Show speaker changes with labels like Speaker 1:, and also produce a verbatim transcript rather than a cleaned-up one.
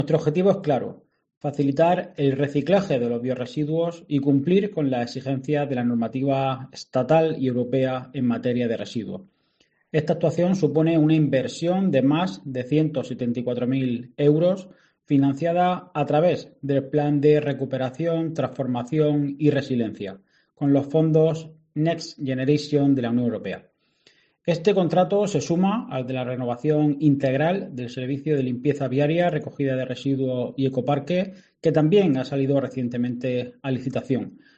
Speaker 1: Nuestro objetivo es claro: facilitar el reciclaje de los biorresiduos y cumplir con las exigencias de la normativa estatal y europea en materia de residuos. Esta actuación supone una inversión de más de ciento setenta y cuatro mil euros, financiada a través del Plan de Recuperación, Transformación y Resiliencia, con los fondos Next Generation de la Unión Europea. Este contrato se suma al de la renovación integral del servicio de limpieza viaria, recogida de residuos y ecoparque, que también ha salido recientemente a licitación.